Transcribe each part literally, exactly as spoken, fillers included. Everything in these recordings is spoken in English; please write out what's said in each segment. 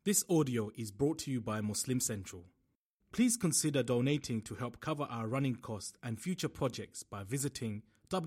This audio is brought to you by Muslim Central. Please consider donating to help cover our running costs and future projects by visiting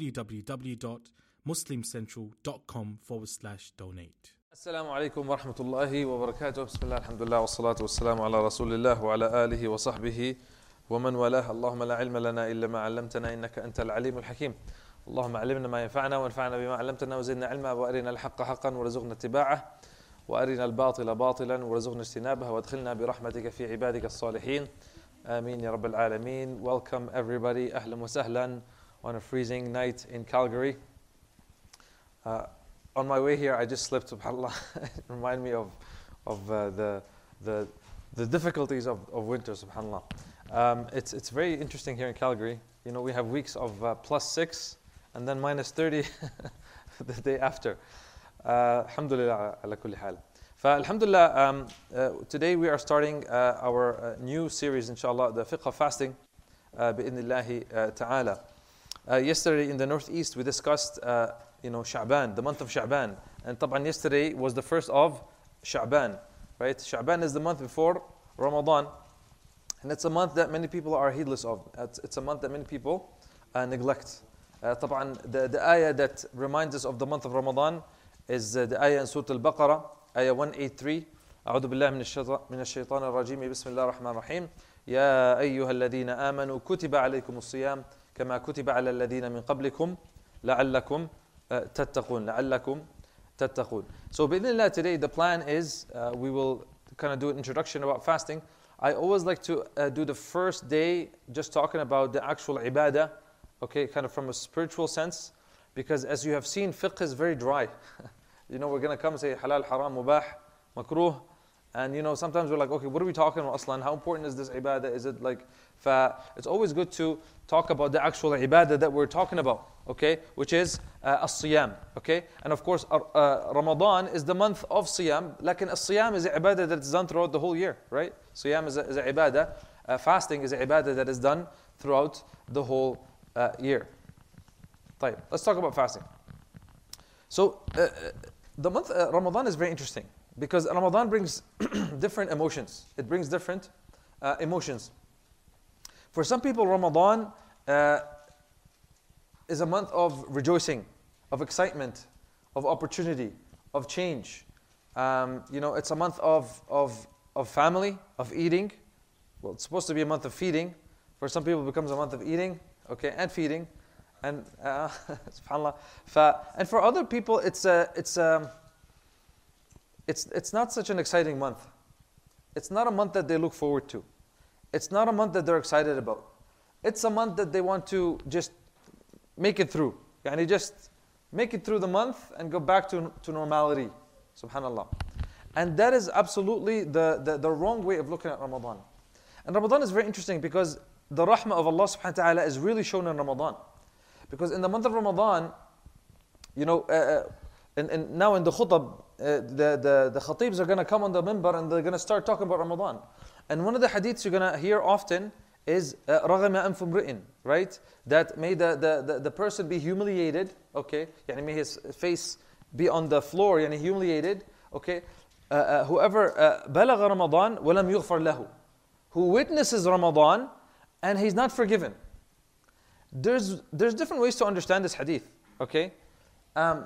www.muslimcentral.com forward slash donate. السلام عليكم ورحمة الله وبركاته. بسم الله الحمد لله والصلاة والسلام على رسول الله وعلى آله وصحبه ومن والاه. اللهم لا علم لنا إلا ما علمتنا إنك أنت العليم الحكيم. اللهم علمنا ما ينفعنا وانفعنا بما علمتنا وزدنا علما وأرنا الحق حقا ورزقنا اتباعه وأرنا الباطل باطلا ورزقنا اجتنابه وادخلنا برحمتك في عبادك الصالحين. آمين يا رب العالمين. Welcome everybody. أهلا وسهلا on a freezing night in Calgary. Uh, on my way here, I just slipped, subhanAllah. It reminded me of of uh, the the the difficulties of, of winter, subhanAllah. Um, it's it's very interesting here in Calgary. You know, we have weeks of uh, plus six and then minus thirty the day after. Uh, alhamdulillah ala kulli hal. Alhamdulillah, um, uh, today we are starting uh, our uh, new series, inshallah, the fiqh of fasting, uh, bi'idhnillahi uh, ta'ala. Uh, yesterday in the Northeast we discussed, uh, you know, Sha'ban, the month of Sha'ban. And طبعا yesterday was the first of Sha'ban, right? Sha'ban is the month before Ramadan. And it's a month that many people are heedless of. It's, it's a month that many people uh, neglect. Uh, طبعا the, the ayah that reminds us of the month of Ramadan is uh, the ayah in Surah Al-Baqarah, ayah one eighty-three. أعوذ بالله من الشيطان من الشيطان الرجيم بسم الله الرحمن الرحيم. يا أيها الذين آمنوا كتب عليكم الصيام كما كتب على الذين من قبلكم لعلكم تتقون لعلكم تتقون. So بإذن today the plan is uh, we will kind of do an introduction about fasting. I always like to uh, do the first day just talking about the actual ibadah, okay, kind of from a spiritual sense, because as you have seen, fiqh is very dry. You know, we're going to come and say halal, haram, mubah, makruh. And you know, sometimes we're like, okay, what are we talking about aslan? How important is this ibadah? Is it like, fa? It's always good to talk about the actual ibadah that we're talking about, okay? Which is uh, as-siyam, okay? And of course, uh, uh, Ramadan is the month of siyam. Like as-siyam is an ibadah that is done throughout the whole year, right? Siyam is an is a ibadah. Uh, fasting is an ibadah that is done throughout the whole uh, year. طيب, let's talk about fasting. So, uh, the month uh, Ramadan is very interesting because Ramadan brings different emotions. It brings different uh, emotions. For some people, Ramadan uh, is a month of rejoicing, of excitement, of opportunity, of change. Um, you know, it's a month of, of, of family, of eating. Well, it's supposed to be a month of feeding. For some people, it becomes a month of eating, okay, and feeding. And uh, subhanallah. Fa, and for other people, it's a, it's a, it's it's not such an exciting month. It's not a month that they look forward to. It's not a month that they're excited about. It's a month that they want to just make it through. Yani just make it through the month and go back to, to normality. Subhanallah. And that is absolutely the, the, the wrong way of looking at Ramadan. And Ramadan is very interesting because the rahmah of Allah subhanahu wa ta'ala is really shown in Ramadan. Because in the month of Ramadan, you know, uh, and, and now in the khutab, uh, the, the, the khatibs are going to come on the minbar and they're going to start talking about Ramadan. And one of the hadiths you're going to hear often is رَغَمَ أَنْفُ امْرِئٍ, right? That may the, the, the, the person be humiliated, okay? Yani may his face be on the floor, yani humiliated, okay? Uh, uh, whoever بَلَغَ رَمَضَانَ وَلَمْ يُغْفَرْ لَهُ, who witnesses Ramadan and he's not forgiven. There's there's different ways to understand this hadith, okay? Um,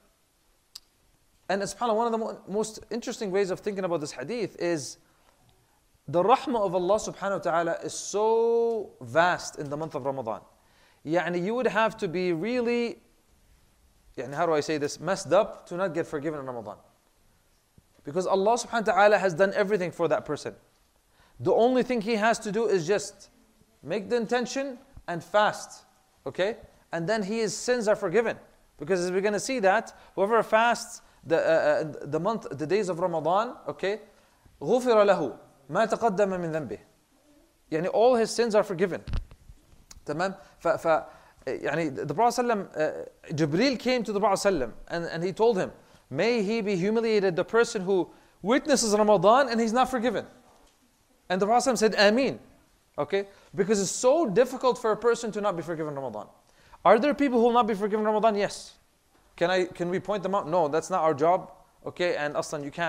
and subhanAllah, one of the mo- most interesting ways of thinking about this hadith is the rahmah of Allah subhanahu wa ta'ala is so vast in the month of Ramadan. Yani you would have to be really, yani how do I say this, messed up to not get forgiven in Ramadan. Because Allah subhanahu wa ta'ala has done everything for that person. The only thing he has to do is just make the intention and fast, okay? And then his sins are forgiven. Because as we're going to see that, whoever fasts the, uh, the month, the days of Ramadan, okay? غُفِرَ لَهُ ما تقدم من ذنبه. يعني all his sins are forgiven. تمام؟ ف, ف يعني the Prophet ﷺ, uh, Jibreel came to the Prophet ﷺ and, and he told him, may he be humiliated, the person who witnesses Ramadan and he's not forgiven. And the Prophet ﷺ said, Ameen. Okay? Because it's so difficult for a person to not be forgiven Ramadan. Are there people who will not be forgiven Ramadan? Yes. Can I? Can we point them out? No, that's not our job. Okay, and aslan you can't.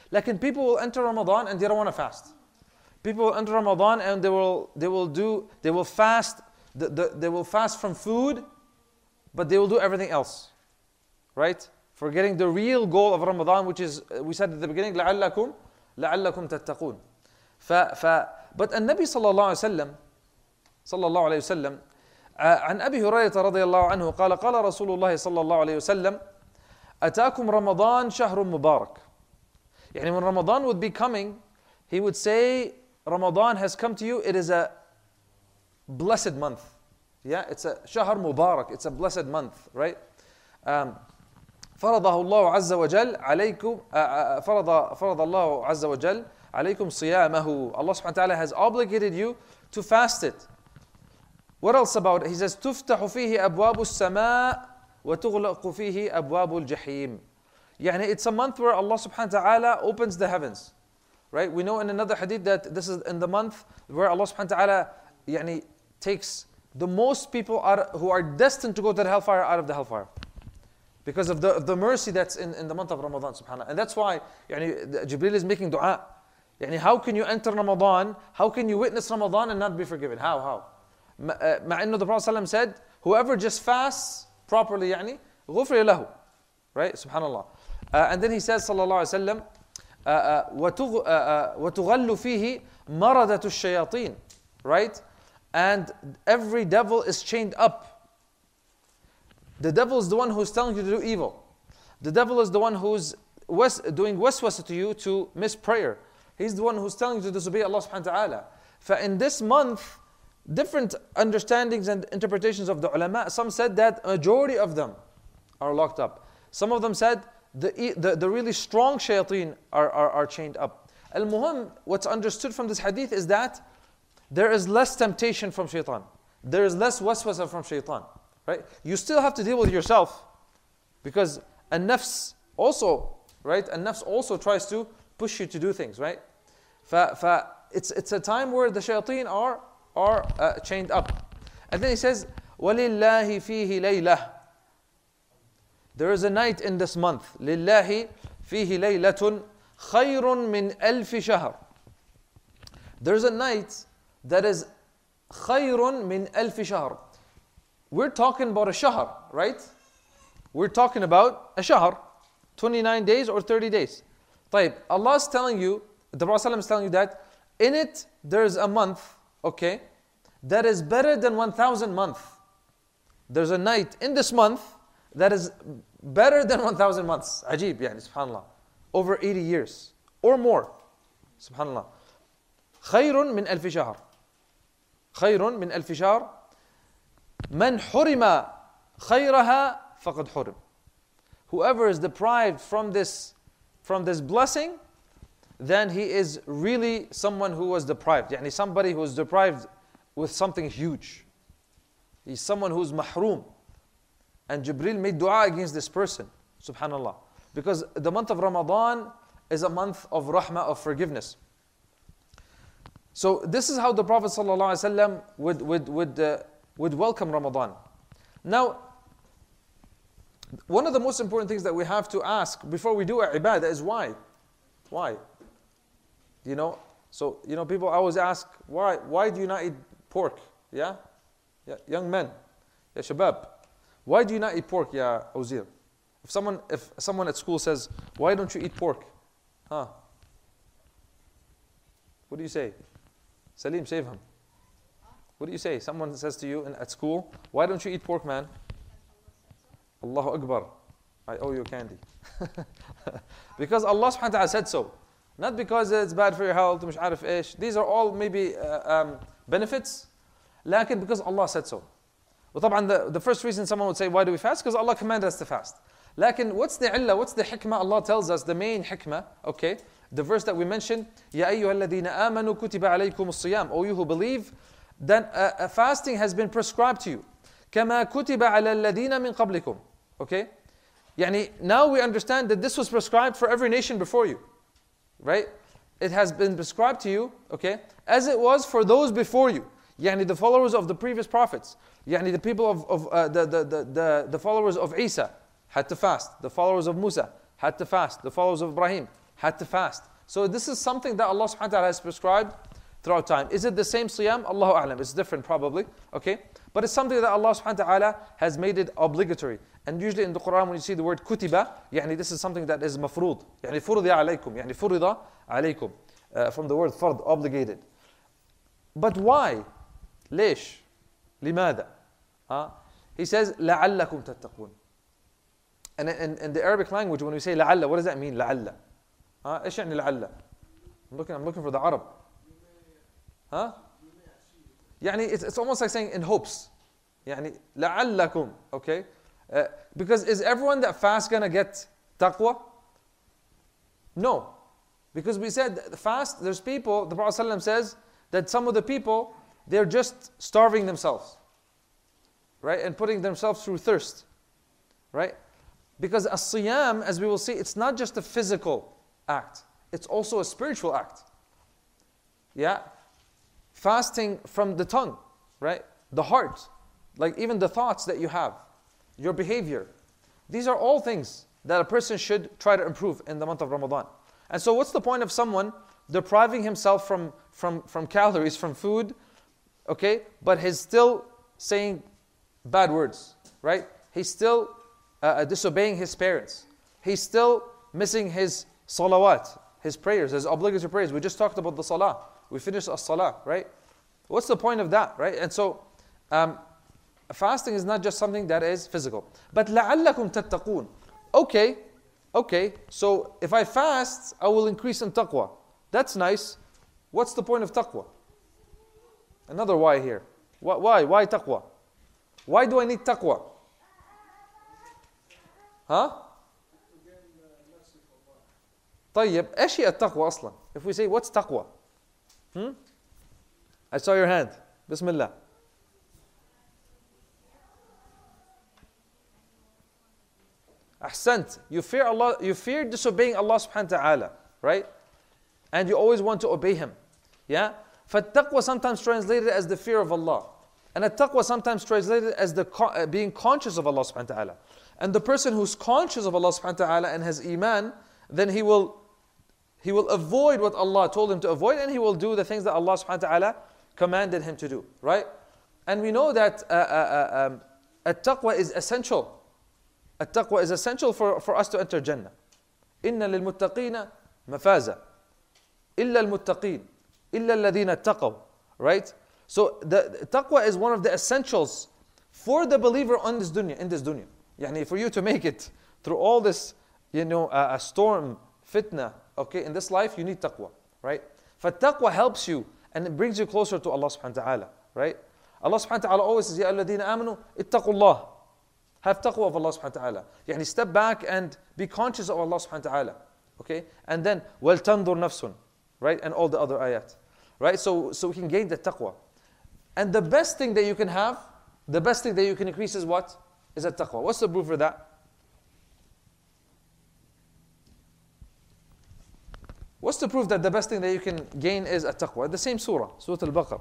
Like people will enter Ramadan and they don't want to fast. People will enter Ramadan and they will they will do they will fast the, the, they will fast from food, but they will do everything else, right? Forgetting the real goal of Ramadan, which is we said at the beginning, لعلكم لعلكم تتقون. ف ف but النبي صلى الله عليه وسلم صلى الله عليه وسلم عن أبي هريرة رضي الله عنه قال قال رسول الله صلى الله عليه وسلم أتاكم رمضان شهر مبارك. يعني when Ramadan would be coming, he would say, Ramadan has come to you, it is a blessed month. Yeah, it's a shahr mubarak, it's a blessed month, right? Um, فرضه الله عز وجل عليكم فرض فرض الله عز وجل عليكم صيامه. Allah subhanahu wa ta'ala has obligated you to fast it. What else about it? He says تفتح فيه أبواب السماء وتغلق فيه أبواب الجحيم. يعني it's a month where Allah subhanahu wa ta'ala opens the heavens. Right? We know in another hadith that this is in the month where Allah subhanahu wa ta'ala يعني, takes the most people out, who are destined to go to the hellfire out of the hellfire. Because of the, of the mercy that's in, in the month of Ramadan, subhanAllah. And that's why يعني, Jibreel is making dua. يعني, how can you enter Ramadan? How can you witness Ramadan and not be forgiven? How? How? مع إنه the Prophet ﷺ said, whoever just fasts properly, يعني, غفر له. Right? Subhanallah. Uh, and then he says, sallallahu alayhi wa sallam, وَتُغَلُّ فِيهِ مَرَدَةُ الشَّيَاطِينَ. Right? And every devil is chained up. The devil is the one who's telling you to do evil. The devil is the one who's was doing waswasa to you to miss prayer. He's the one who's telling you to disobey Allah subhanahu wa ta'ala. For in this month, different understandings and interpretations of the ulama, some said that a majority of them are locked up. Some of them said the, the, the really strong shayateen are, are, are chained up. Al-Muhim, what's understood from this hadith is that there is less temptation from shaitan. There is less waswasa from shaitan. Right? You still have to deal with yourself because an-nafs also, right? An-nafs also tries to push you to do things, right? Fa, fa, it's, it's a time where the shayateen are, are uh, chained up. And then he says, وَلِلَّهِ فِيهِ لَيْلَةٌ. There is a night in this month. لِلَّهِ فِيهِ لَيْلَةٌ خَيْرٌ مِّنْ أَلْفِ شَهْرٍ. There is a night that is خَيْرٌ مِّنْ أَلْفِ شَهْرٍ. We're talking about a shahr, right? We're talking about a shahr, twenty-nine days or thirty days. طيب, Allah is telling you, the Prophet ﷺ is telling you that in it there is a month, okay, that is better than one thousand months. There's a night in this month that is better than one thousand months. Ajib, yani, subhanAllah. Over eighty years or more. Subhanallah. خير من ألف شهر. خير من ألف شهر. من حرم خيرها فقد حرم. Whoever is deprived from this, from this blessing, then he is really someone who was deprived. Yani somebody who was deprived with something huge. He's someone who's mahroom. And Jibreel made dua against this person. Subhanallah. Because the month of Ramadan is a month of rahmah, of forgiveness. So this is how the Prophet ﷺ would, would, would, uh, would welcome Ramadan. Now, one of the most important things that we have to ask before we do our ibadah is why? Why? You know, so, you know, people always ask, why, why do you not eat pork? Yeah? Yeah, young men. Ya shabab. Why do you not eat pork, ya Ozir? If someone, if someone at school says, why don't you eat pork? Huh? What do you say? Salim, save him. What do you say? Someone says to you in, at school, why don't you eat pork, man? Allahu Akbar. I owe you candy. Because Allah subhanahu wa ta'ala said so. Not because it's bad for your health, مش عارف إيش. These are all maybe uh, um, benefits. لكن because Allah said so. وطبعا the, the first reason someone would say, why do we fast? Because Allah commanded us to fast. لكن what's the illah, what's the hikmah? Allah tells us the main hikmah, okay? The verse that we mentioned, يَا أَيُّهَا الَّذِينَ آمَنُوا كُتِبَ عَلَيْكُمُ الصِّيَامُ. O you who believe, then uh, uh, fasting has been prescribed to you. كَمَا كُتِبَ عَلَى الَّذِينَ مِنْ قَبْلِكُم. Okay? يعني now we understand that this was prescribed for every nation before you. Right? It has been prescribed to you, okay, as it was for those before you. يعني the followers of the previous prophets. يعني the people of, of uh, the, the, the, the, the followers of Isa had to fast. The followers of Musa had to fast. The followers of Ibrahim had to fast. So this is something that Allah subhanahu wa ta'ala has prescribed throughout time. Is it the same siyam? Allahu a'lam. It's different probably. Okay? But it's something that Allah subhanahu wa ta'ala has made it obligatory. And usually in the Quran when you see the word kutiba, يعني this is something that is mafrood. يعني فرض عليكم. يعني فرض عليكم. Uh, from the word fard, obligated. But why? ليش? لماذا? Uh, he says لعلكم تتقون. And in, in the Arabic language when we say لعل, what does that mean? لعل. Uh, إيش يعني لعل? I'm looking, I'm looking for the Arab. Huh? يعني it's, it's almost like saying in hopes. يعني لعلكم. Okay? Uh, because is everyone that fasts gonna get taqwa? No. Because we said fast, there's people, the Prophet ﷺ says that some of the people, they're just starving themselves. Right? And putting themselves through thirst. Right? Because as-siyam, as we will see, it's not just a physical act. It's also a spiritual act. Yeah? Fasting from the tongue. Right? The heart. Like even the thoughts that you have. Your behavior. These are all things that a person should try to improve in the month of Ramadan. And so what's the point of someone depriving himself from, from, from calories, from food, okay, but he's still saying bad words, right? He's still uh, disobeying his parents. He's still missing his salawat, his prayers, his obligatory prayers. We just talked about the salah. We finished as-salah, right? What's the point of that, right? And so, um, fasting is not just something that is physical. But لَعَلَّكُمْ تَتَّقُونَ. Okay, okay, so if I fast, I will increase in taqwa. That's nice. What's the point of taqwa? Another why here. Why? Why taqwa? Why do I need taqwa? Huh? طيب, ايش هي التقوى أصلا? If we say, what's taqwa? Hmm? I saw your hand. Bismillah. Ahsant. You fear Allah, you fear disobeying Allah subhanahu wa ta'ala, right? And you always want to obey Him. Yeah? فالتقوى sometimes translated as the fear of Allah. And at-taqwa sometimes translated as the uh, being conscious of Allah subhanahu wa ta'ala. And the person who's conscious of Allah subhanahu wa ta'ala and has iman, then he will he will avoid what Allah told him to avoid, and he will do the things that Allah subhanahu wa ta'ala commanded him to do, right? And we know that uh, uh, um, at-taqwa is essential. At-taqwa is essential for, for us to enter Jannah. إِنَّ لِلْمُتَّقِينَ مَفَازًا إِلَّا الْمُتَّقِينَ إِلَّا الَّذِينَ اتَّقَوْا. Right? So the, the taqwa is one of the essentials for the believer on this dunya, in this dunya. Yani for you to make it through all this, you know, uh, a storm, fitna, okay, in this life, you need taqwa, right? فَالتَّقْوَى helps you and it brings you closer to Allah subhanahu wa ta'ala, right? Allah subhanahu wa ta'ala always says, يَا الَّذِينَ آمَنُوا اتَّقُوا اللَّهِ. Have taqwa of Allah subhanahu wa ta'ala. Yani step back and be conscious of Allah subhanahu wa ta'ala, okay? And then, وَلْتَنْظُرْ نَفْسٌ, right? And all the other ayat, right? So, so we can gain the taqwa. And the best thing that you can have, the best thing that you can increase is what? Is at taqwa. What's the proof for that? What's the proof that the best thing that you can gain is at taqwa? The same surah, Surah Al-Baqarah.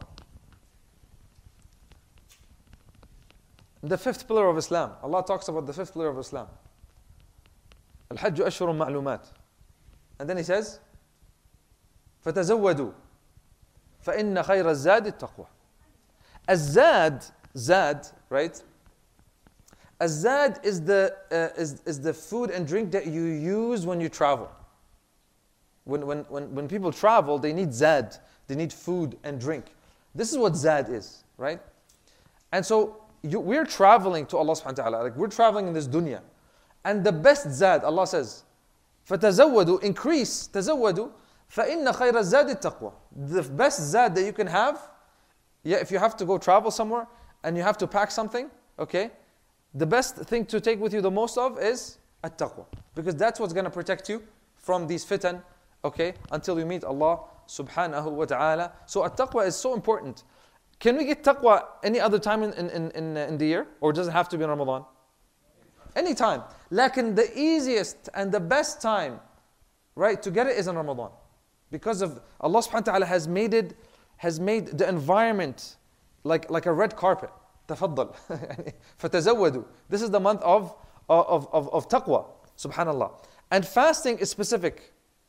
The fifth pillar of Islam. Allah talks about the fifth pillar of Islam. Al-Hajj ashhurun ma'lumat. And then He says, فَتَزَوَّدُوا فَإِنَّ خَيْرَ الزَّادِ التَّقْوَى. Az-zad, zad, right? Az-zad is the uh, is is the food and drink that you use when you travel. When when when when people travel, they need zad, they need food and drink. This is what zad is, right? And so you, we're traveling to Allah subhanahu wa ta'ala, like we're traveling in this dunya. And the best zad, Allah says, فَتَزَوَّدُوا, increase, تَزَوَّدُوا, فَإِنَّ خَيْرَ الزَّادِ التَّقْوَى. The best zad that you can have, yeah, if you have to go travel somewhere and you have to pack something, okay, the best thing to take with you the most of is at-taqwa. Because that's what's going to protect you from these fitan, okay, until you meet Allah subhanahu wa ta'ala. So at-taqwa is so important. Can we get taqwa any other time in, in, in, in the year? Or does it have to be in Ramadan? Any time. Lakin the easiest and the best time, right, to get it is in Ramadan. Because of Allah subhanahu wa ta'ala has made it, has made the environment like, like a red carpet. تفضل. فتزودوا. This is the month of, of, of, of taqwa. Subhanallah. And fasting is specific.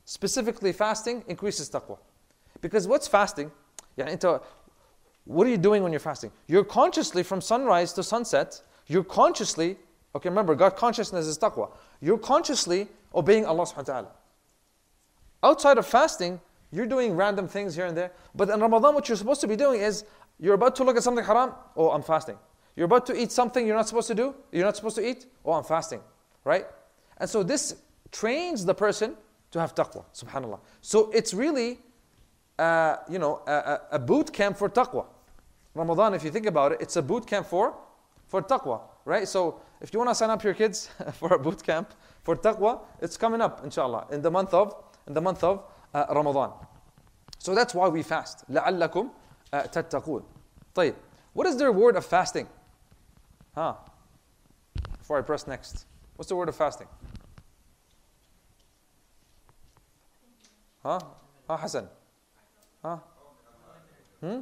specifically fasting, increases taqwa. Because what's fasting? يعني أنت, what are you doing when you're fasting? You're consciously, from sunrise to sunset, you're consciously, okay, remember, God consciousness is taqwa. You're consciously obeying Allah subhanahu wa ta'ala. Outside of fasting, you're doing random things here and there. But in Ramadan, what you're supposed to be doing is, you're about to look at something haram, oh, I'm fasting. You're about to eat something you're not supposed to do, you're not supposed to eat, oh, I'm fasting. Right? And so this trains the person to have taqwa, subhanAllah. So it's really, uh, you know, a, a boot camp for taqwa. Ramadan, if you think about it, it's a boot camp for, for taqwa. Right? So if you want to sign up your kids for a boot camp for taqwa, it's coming up, inshallah, in the month of, in the month of uh, Ramadan. So that's why we fast. لَعَلَّكُمْ uh, تَتَّقُونَ. طيب. What is the reward of fasting? Huh? Before I press next. What's the word of fasting? Huh? Huh, Hassan? Huh? Hmm?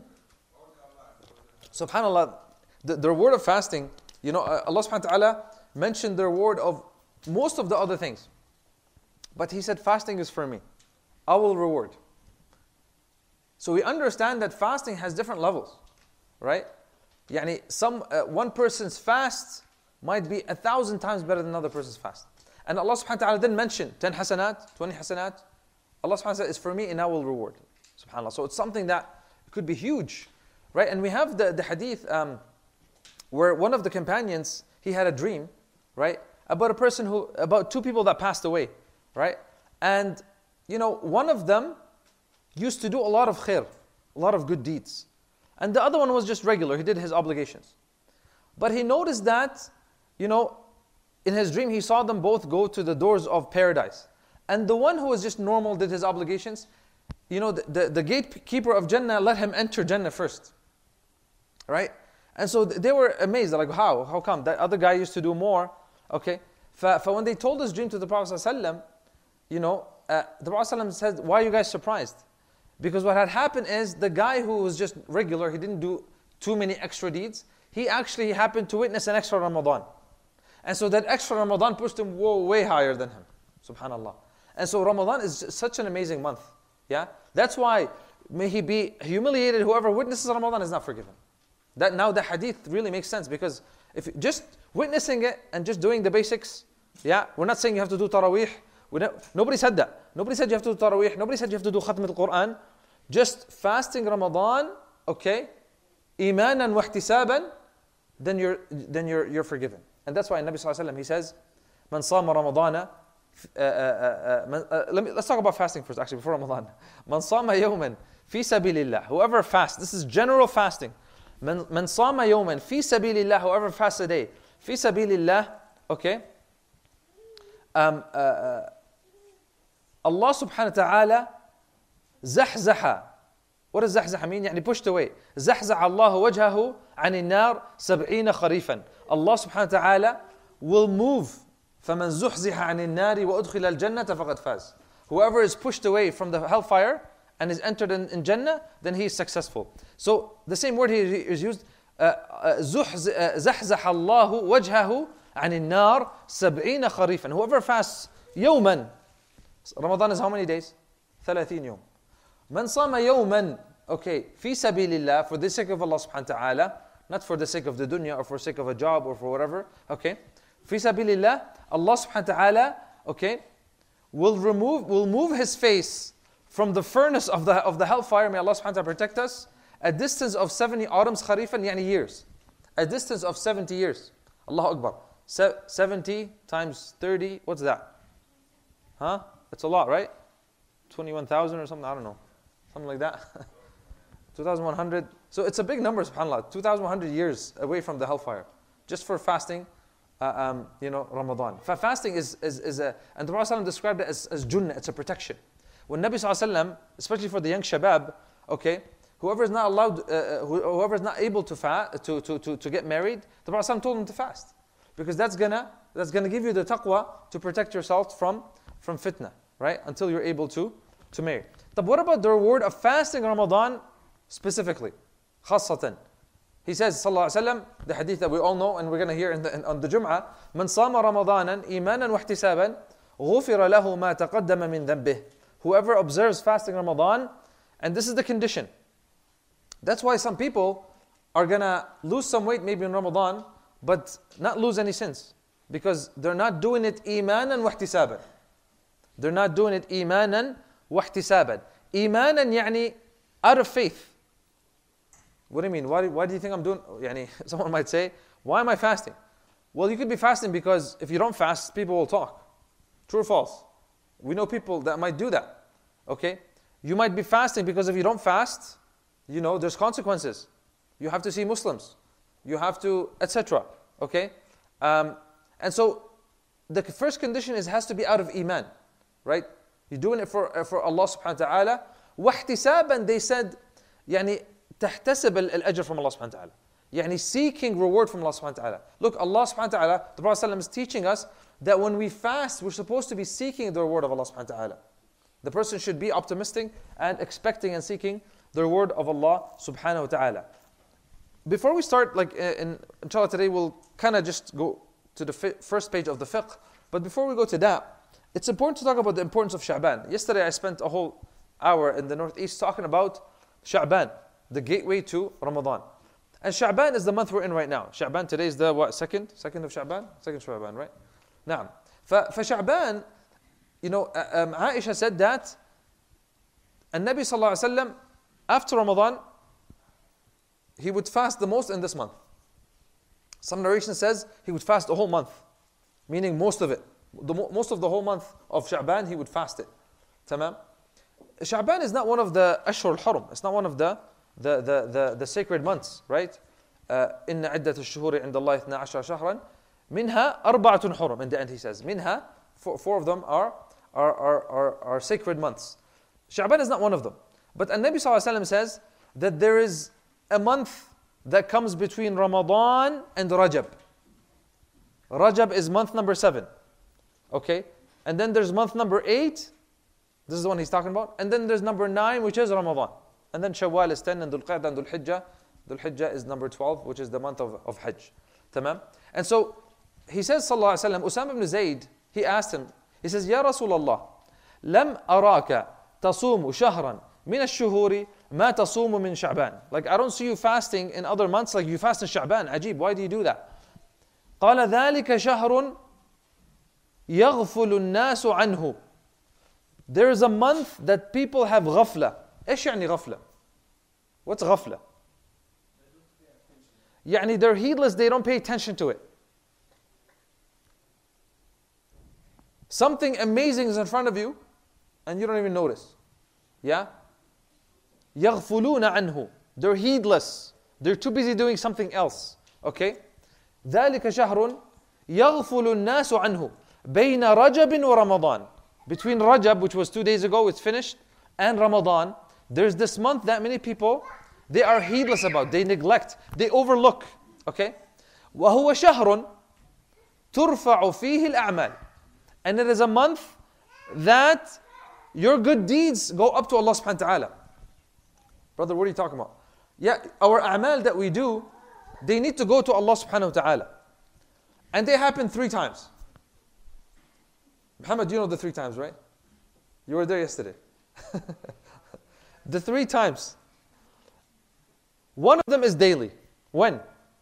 SubhanAllah, the, the reward of fasting, you know, Allah subhanahu wa ta'ala mentioned the reward of most of the other things. But He said, fasting is for me. I will reward. So we understand that fasting has different levels, right? Yani some, uh, one person's fast might be a thousand times better than another person's fast. And Allah subhanahu wa ta'ala didn't mention ten hasanat, twenty hasanat. Allah subhanahu wa ta'ala said, it's for me and I will reward. SubhanAllah. So it's something that could be huge, right? And we have the, the hadith um, where one of the companions, he had a dream, right? About a person who, about two people that passed away, right? And, you know, one of them used to do a lot of khair, a lot of good deeds. And the other one was just regular, he did his obligations. But he noticed that, you know, in his dream he saw them both go to the doors of paradise. And the one who was just normal, did his obligations, you know, the, the, the gatekeeper of Jannah let him enter Jannah first. Right? And so they were amazed, they're like, how? How come? That other guy used to do more. Okay? For when they told this dream to the Prophet ﷺ, you know, uh, the Prophet ﷺ said, why are you guys surprised? Because what had happened is, the guy who was just regular, he didn't do too many extra deeds, he actually happened to witness an extra Ramadan. And so that extra Ramadan pushed him whoa, way higher than him. SubhanAllah. And so Ramadan is such an amazing month. Yeah? That's why, may he be humiliated, whoever witnesses Ramadan is not forgiven. That now the hadith really makes sense, because if just witnessing it and just doing the basics, yeah, we're not saying you have to do taraweeh. We don't, nobody said that. Nobody said you have to do taraweeh. Nobody said you have to do khatm al-Quran. Just fasting Ramadan, okay, imanan wa ihtisaban, then you're then you're you're forgiven. And that's why in Nabi sallallahu alaihi wasallam he says, "Man sama Ramadana." Uh, uh, uh, uh, let me, let's talk about fasting first, actually, before Ramadan. Man sama yawman fi sabilillah. Whoever fasts, this is general fasting. Man, man sama yawman fi sabilillah. Whoever fasts a day, fi sabilillah. Okay. Um, uh, uh, Allah subhanahu wa ta'ala زحزح. What does زحزح mean? يعني pushed away. زحزح الله وجهه عن النار سبعين خريفا. Allah subhanahu wa ta'ala will move. فمن زحزح عن النار وأدخل الجنة فقد فاز. Whoever is pushed away from the hellfire and is entered in, in Jannah, then he is successful. So the same word here is used. زحزح الله وجهه عن النار سبعين خريفا. Whoever fasts يوما. Ramadan is how many days? ثلاثين يوم. من صام يوما, okay, في سبيل الله, for the sake of Allah subhanahu wa ta'ala, not for the sake of the dunya or for the sake of a job or for whatever, okay. في سبيل الله, Allah subhanahu wa ta'ala, okay, will remove, will move His face from the furnace of the of the hellfire. May Allah subhanahu wa ta'ala protect us. A distance of seventy autumns, kharifan, yani years. A distance of seventy years. Allahu Akbar. Se- seventy times thirty, what's that? Huh? That's a lot, right? twenty-one thousand or something, I don't know. Something like that. two thousand one hundred. So it's a big number, subhanAllah. two thousand one hundred years away from the hellfire. Just for fasting, uh, um, you know, Ramadan. Fa- fasting is, is, is a, and the Prophet ﷺ described it as, as junnah, it's a protection. When Nabi ﷺ, especially for the young shabab, okay, whoever is not allowed, uh, whoever is not able to, fa- to, to, to, to get married, the Prophet ﷺ told them to fast. Because that's gonna, that's gonna give you the taqwa to protect yourself from, from fitna, right? Until you're able to, to marry. But what about the reward of fasting Ramadan specifically? Khassatan. He says, sallallahu alaihi wasallam, the hadith that we all know and we're going to hear in the, in, on the Jum'ah, من صام رمضانا إيمانا واحتسابا غفر له ما تقدم من ذنبه. whoever observes fasting Ramadan, and this is the condition. That's why some people are gonna lose some weight maybe in Ramadan, but not lose any sins. Because they're not doing it imanan wa ihtisaban. They're not doing it imanan wa ihtisaban. Imanan يعني out of faith. What do you mean? Why, why do you think I'm doing? Yani, someone might say, why am I fasting? Well, you could be fasting because if you don't fast, people will talk. True or false? We know people that might do that. Okay? You might be fasting because if you don't fast, you know, there's consequences. You have to see Muslims. You have to, et cetera. Okay? Um, and so, the first condition is has to be out of iman. Right? You're doing it for, for Allah subhanahu wa ta'ala. وَاحْتِسَابًا, they said, يعني, تحتسب الأجر from Allah subhanahu wa ta'ala. يعني seeking reward from Allah subhanahu wa ta'ala. Look, Allah subhanahu wa ta'ala, the Prophet ﷺ is teaching us that when we fast, we're supposed to be seeking the reward of Allah subhanahu wa ta'ala. The person should be optimistic and expecting and seeking the reward of Allah subhanahu wa ta'ala. Before we start, like in, inshallah today we'll kind of just go to the fi- first page of the fiqh. But before we go to that, it's important to talk about the importance of Sha'ban. Yesterday I spent a whole hour in the northeast talking about Sha'ban, the gateway to Ramadan. And Sha'ban is the month we're in right now. Sha'ban today is the what, second? Second of Sha'ban? Second Sha'ban, right? Naam. For Sha'ban, you know, um, Aisha said that and Nabi sallallahu alayhi wa sallam, after Ramadan, he would fast the most in this month. Some narration says he would fast the whole month, meaning most of it. The, most of the whole month of Sha'ban, he would fast it. Tamam? Sha'ban is not one of the Ashhur al-Hurum. It's not one of the the the the, the sacred months, right? إن عدة الشهور عند الله اثنا عشر شهرا منها أربعة حرم. In the end, he says, minha, four, four of them are are, are are are sacred months. Sha'ban is not one of them. But An-Nabi sallallahu alaihi wasallam says that there is a month that comes between Ramadan and Rajab. Rajab is month number seven. Okay? And then there's month number eight. This is the one he's talking about. And then there's number nine, which is Ramadan. And then Shawwal is ten, and Dhul Qa'dah and Dhul Hijjah. Dhul Hijjah is number twelve, which is the month of, of Hajj. Tamam? And so, he says, sallallahu alayhi wa sallam, Usama ibn Zayd, he asked him, he says, Ya Rasulullah, lam araka tasumu shahran min ash-shuhuri ma tasumu min Sha'ban. Like, I don't see you fasting in other months like you fast in Sha'ban. Ajib, why do you do that? قال ذلك شهر يغفل الناس عنه. There is a month that people have غفلة. إيش يعني غفلة? What's غفلة? يعني they're heedless, they don't pay attention to it. Something amazing is in front of you and you don't even notice. Yeah? يغفلون عنه. They're heedless. They're too busy doing something else. Okay? ذلك شهر يغفل الناس عنه بين رجب ورمضان. Between Rajab, which was two days ago, it's finished, and Ramadan, there's this month that many people, they are heedless about, they neglect, they overlook. Okay? وهو شهر ترفع فيه الأعمال. And it is a month that your good deeds go up to Allah subhanahu wa ta'ala. Brother, what are you talking about? Yeah, our a'mal that we do, they need to go to Allah subhanahu wa ta'ala. And they happen three times. Muhammad, you know the three times, right? You were there yesterday. The three times. One of them is daily. When?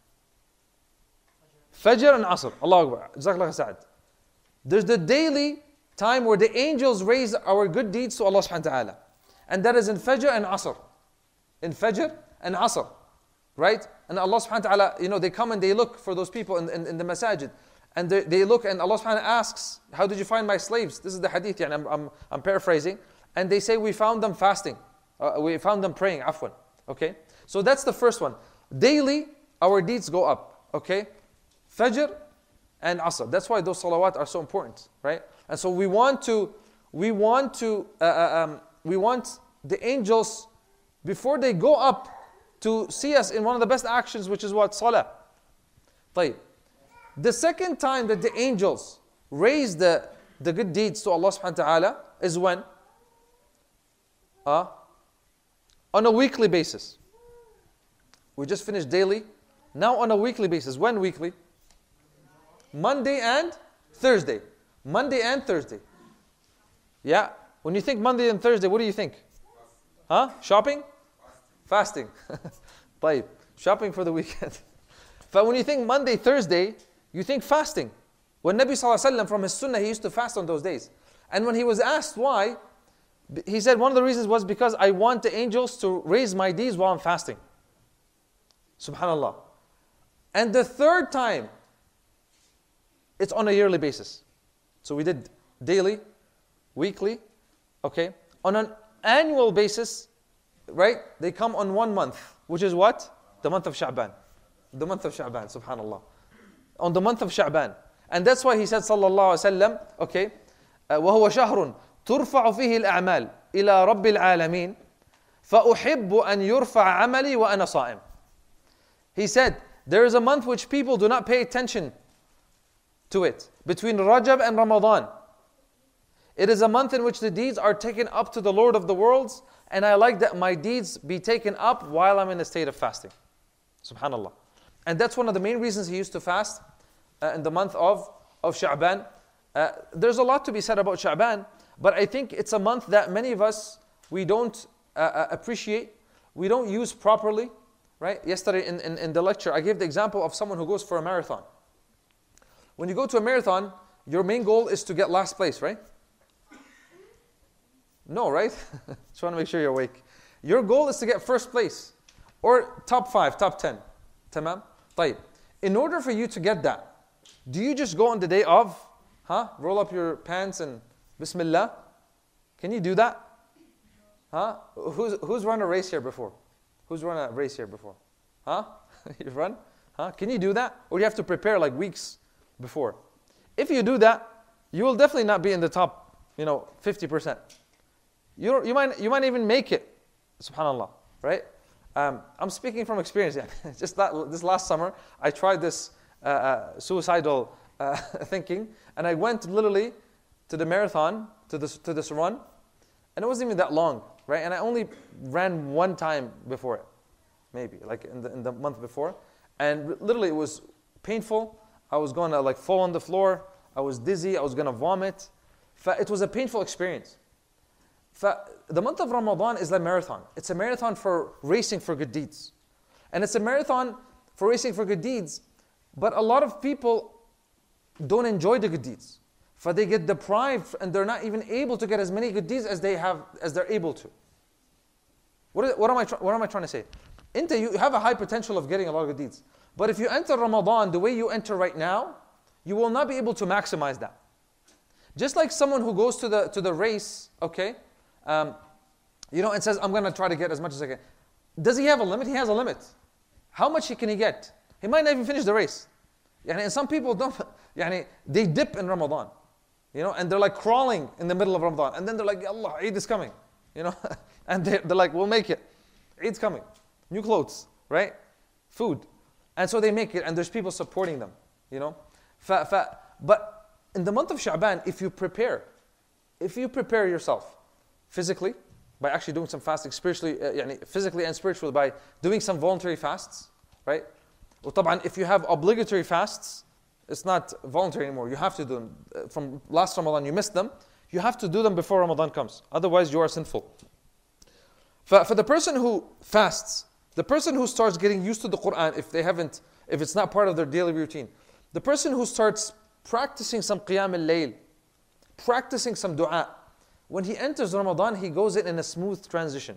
Fajr and Asr. Allahu Akbar. Jazakallah Sa'ad. There's the daily time where the angels raise our good deeds to Allah subhanahu wa ta'ala. And that is in Fajr and Asr. In Fajr and Asr. Right? And Allah subhanahu wa ta'ala, you know, they come and they look for those people in, in, in the masajid. And they, they look and Allah subhanahu wa ta'ala asks, how did you find my slaves? This is the hadith, yani I'm, I'm, I'm paraphrasing. And they say, we found them fasting. Uh, we found them praying, afwan. Okay? So that's the first one. Daily, our deeds go up. Okay? Fajr and Asr. That's why those salawat are so important, right? And so we want to, we want to, uh, um, we want the angels, before they go up, to see us in one of the best actions, which is what? Salah. طيب. The second time that the angels raise the, the good deeds to Allah subhanahu wa ta'ala is when? Uh, on a weekly basis. We just finished daily. Now on a weekly basis. When weekly? Monday and Thursday. Monday and Thursday. Yeah. When you think Monday and Thursday, what do you think? Huh? Shopping? Fasting. طيب. Shopping for the weekend. But when you think Monday, Thursday, you think fasting. When Nabi sallallahu alaihi wasallam from his sunnah, he used to fast on those days. And when he was asked why, he said one of the reasons was because I want the angels to raise my deeds while I'm fasting. Subhanallah. And the third time, it's on a yearly basis. So we did daily, weekly, okay? On an annual basis, right? They come on one month, which is what? The month of Sha'ban. The month of Sha'ban, subhanallah. On the month of Sha'ban. And that's why he said, sallallahu alaihi wasallam, okay, وَهُوَ شَهْرٌ تُرْفَعُ فِيهِ الْأَعْمَالِ إِلَى رَبِّ الْعَالَمِينَ فَأُحِبُّ أَنْ يُرْفَعَ عَمَلِي وَأَنَا صَائِمٌ. He said, there is a month which people do not pay attention to it, between Rajab and Ramadan. It is a month in which the deeds are taken up to the Lord of the worlds, and I like that my deeds be taken up while I'm in a state of fasting. Subhanallah. And that's one of the main reasons he used to fast uh, in the month of, of Sha'ban. Uh, there's a lot to be said about Sha'ban, but I think it's a month that many of us, we don't uh, uh, appreciate, we don't use properly. Right? Yesterday in, in, in the lecture, I gave the example of someone who goes for a marathon. When you go to a marathon, your main goal is to get last place, right? No, right? Just want to make sure you're awake. Your goal is to get first place, or top five, top ten. Tamam? طيب. In order for you to get that, do you just go on the day of, huh? Roll up your pants and Bismillah? Can you do that? Huh? Who's, who's run a race here before? Who's run a race here before? Huh? You've run? Huh? Can you do that? Or you have to prepare like weeks before? If you do that, you will definitely not be in the top, you know, fifty percent. You, you, might, you might even make it. Subhanallah. Right? Um, I'm speaking from experience. Yeah. Just that, this last summer, I tried this uh, uh, suicidal uh, thinking. And I went literally to the marathon, to this, to this run. And it wasn't even that long. Right? And I only ran one time before it, maybe, like in the, in the month before. And literally it was painful. I was going to like fall on the floor. I was dizzy. I was going to vomit. It was a painful experience. The month of Ramadan is like a marathon. It's a marathon for racing for good deeds. And it's a marathon for racing for good deeds. But a lot of people don't enjoy the good deeds. For they get deprived and they're not even able to get as many good deeds as they have, as they're able to. What, is, what, am I what am I trying to say? Inte, you have a high potential of getting a lot of good deeds. But if you enter Ramadan the way you enter right now, you will not be able to maximize that. Just like someone who goes to the to the race, okay, um, you know, and says, I'm going to try to get as much as I can. Does he have a limit? He has a limit. How much can he get? He might not even finish the race. And some people don't, they dip in Ramadan. You know, and they're like crawling in the middle of Ramadan. And then they're like, Ya Allah, Eid is coming. You know, and they're, they're like, we'll make it. Eid's coming. New clothes, right? Food. And so they make it, and there's people supporting them. You know? Fa, fa, but in the month of Sha'ban, if you prepare, if you prepare yourself physically, by actually doing some fasting, spiritually, uh, yani physically and spiritually, by doing some voluntary fasts, right? وطبعا, if you have obligatory fasts, it's not voluntary anymore. You have to do them. From last Ramadan, you missed them. You have to do them before Ramadan comes. Otherwise, you are sinful. For, for the person who fasts, the person who starts getting used to the Quran, if they haven't, if it's not part of their daily routine, the person who starts practicing some Qiyam al-Layl, practicing some dua, when he enters Ramadan, he goes in in a smooth transition.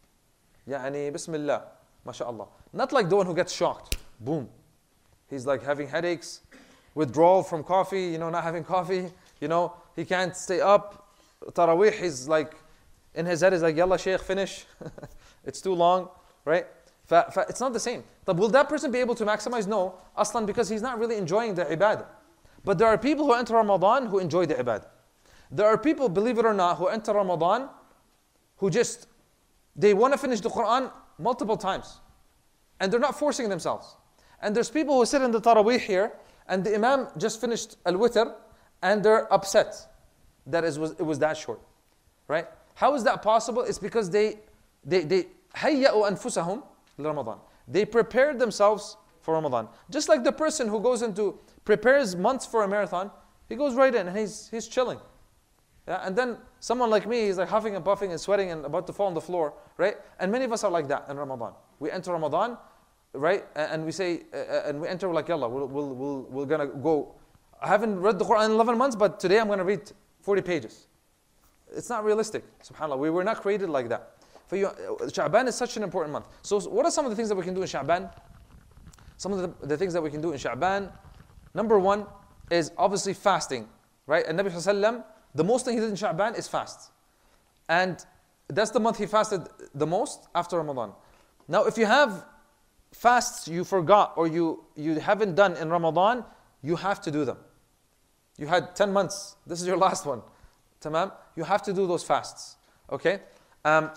Yani, Bismillah, MashaAllah. Not like the one who gets shocked. Boom. He's like having headaches, withdrawal from coffee, you know, not having coffee, you know, he can't stay up. Taraweeh, he's like, in his head, he's like, Yalla Shaykh, finish. It's too long, right? Fa, fa, it's not the same. But will that person be able to maximize? No. Aslan, because he's not really enjoying the ibadah. But there are people who enter Ramadan who enjoy the ibadah. There are people, believe it or not, who enter Ramadan who just, they want to finish the Quran multiple times. And they're not forcing themselves. And there's people who sit in the Taraweeh here, and the Imam just finished Al-Witr, and they're upset that it was, it was that short. Right? How is that possible? It's because they they they هيئوا أنفسهم لرمضان. They prepared themselves for Ramadan. Just like the person who goes into, prepares months for a marathon, he goes right in and he's he's chilling. Yeah? And then Someone like me, he's like huffing and puffing and sweating and about to fall on the floor, right? And many of us are like that in Ramadan. We enter Ramadan, right? And we say, uh, and we enter like, yallah, we'll, we'll, we'll, we're gonna go. I haven't read the Quran in eleven months, but today I'm gonna read forty pages. It's not realistic, subhanAllah. We were not created like that. For you, Sha'ban is such an important month. So what are some of the things that we can do in Sha'ban? Some of the, the things that we can do in Sha'ban, number one is obviously fasting, right? And Nabi Sallallahu Alaihi Wasallam, the most thing he did in Sha'ban is fast. And that's the month he fasted the most after Ramadan. Now if you have fasts you forgot or you, you haven't done in Ramadan, you have to do them. You had ten months, this is your last one. Tamam? You have to do those fasts. Okay? Um,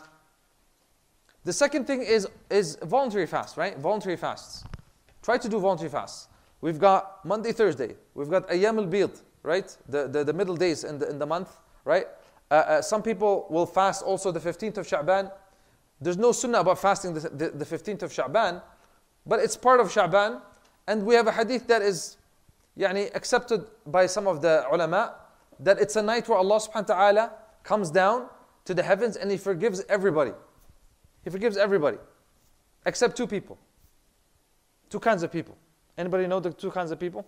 the second thing is, is voluntary fast, right? Voluntary fasts. Try to do voluntary fasts. We've got Monday, Thursday. We've got Ayyam al-Bid, right? The, the, the middle days in the, in the month, right? Uh, uh, some people will fast also the fifteenth of Sha'ban. There's no sunnah about fasting the, the, the fifteenth of Sha'ban, but it's part of Sha'ban. And we have a hadith that is yani, accepted by some of the ulama, that it's a night where Allah subhanahu wa ta'ala comes down to the heavens and He forgives everybody. He forgives everybody, except two people. Two kinds of people. Anybody know the two kinds of people?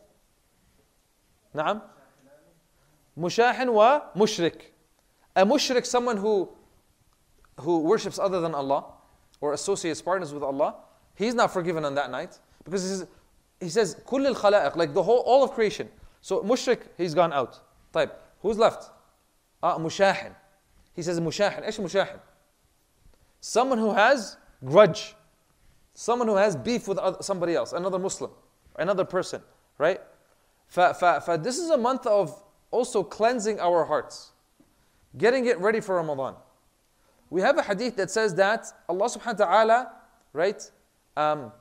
Na'am? Mushahin wa mushrik. A mushrik, someone who, who worships other than Allah, or associates partners with Allah, he's not forgiven on that night. Because he says, he says كل الخلائق, like the whole, all of creation. So mushrik, he's gone out. طيب, who's left? Ah, mushahin. He says mushahin. ايش mushahin? Someone who has grudge. Someone who has beef with somebody else, another Muslim, another person, right? Fa, fa, fa, this is a month of also cleansing our hearts, getting it ready for Ramadan. We have a hadith that says that Allah subhanahu wa ta'ala, right, um,